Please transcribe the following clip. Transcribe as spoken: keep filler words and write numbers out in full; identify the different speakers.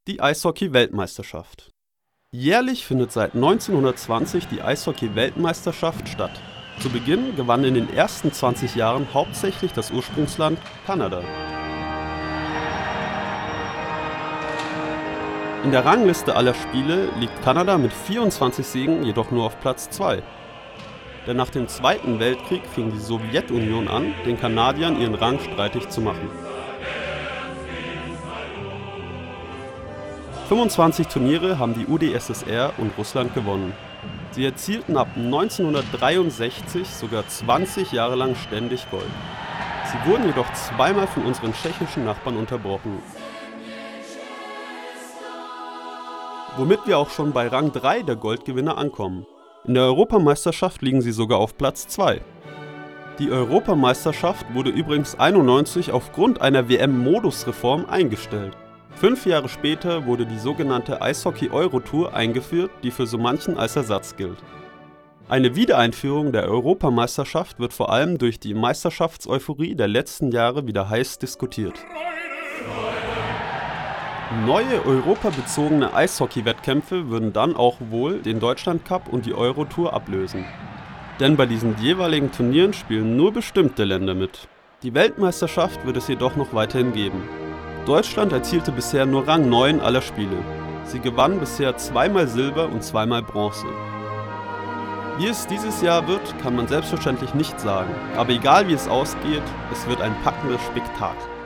Speaker 1: Die Eishockey-Weltmeisterschaft. Jährlich findet seit neunzehnhundertzwanzig die Eishockey-Weltmeisterschaft statt. Zu Beginn gewann in den ersten zwanzig Jahren hauptsächlich das Ursprungsland Kanada. In der Rangliste aller Spiele liegt Kanada mit vierundzwanzig Siegen jedoch nur auf Platz zwei. Denn nach dem Zweiten Weltkrieg fing die Sowjetunion an, den Kanadiern ihren Rang streitig zu machen. fünfundzwanzig Turniere haben die U d S S R und Russland gewonnen. Sie erzielten ab neunzehnhundertdreiundsechzig sogar zwanzig Jahre lang ständig Gold. Sie wurden jedoch zweimal von unseren tschechischen Nachbarn unterbrochen. Womit wir auch schon bei Rang drei der Goldgewinner ankommen. In der Europameisterschaft liegen sie sogar auf Platz zwei. Die Europameisterschaft wurde übrigens einundneunzig aufgrund einer W M-Modusreform eingestellt. Fünf Jahre später wurde die sogenannte Eishockey-Euro-Tour eingeführt, die für so manchen als Ersatz gilt. Eine Wiedereinführung der Europameisterschaft wird vor allem durch die Meisterschaftseuphorie der letzten Jahre wieder heiß diskutiert. Neue europabezogene Eishockey-Wettkämpfe würden dann auch wohl den Deutschland-Cup und die Euro-Tour ablösen. Denn bei diesen jeweiligen Turnieren spielen nur bestimmte Länder mit. Die Weltmeisterschaft wird es jedoch noch weiterhin geben. Deutschland erzielte bisher nur Rang neun aller Spiele. Sie gewann bisher zweimal Silber und zweimal Bronze. Wie es dieses Jahr wird, kann man selbstverständlich nicht sagen. Aber egal wie es ausgeht, es wird ein packendes Spektakel.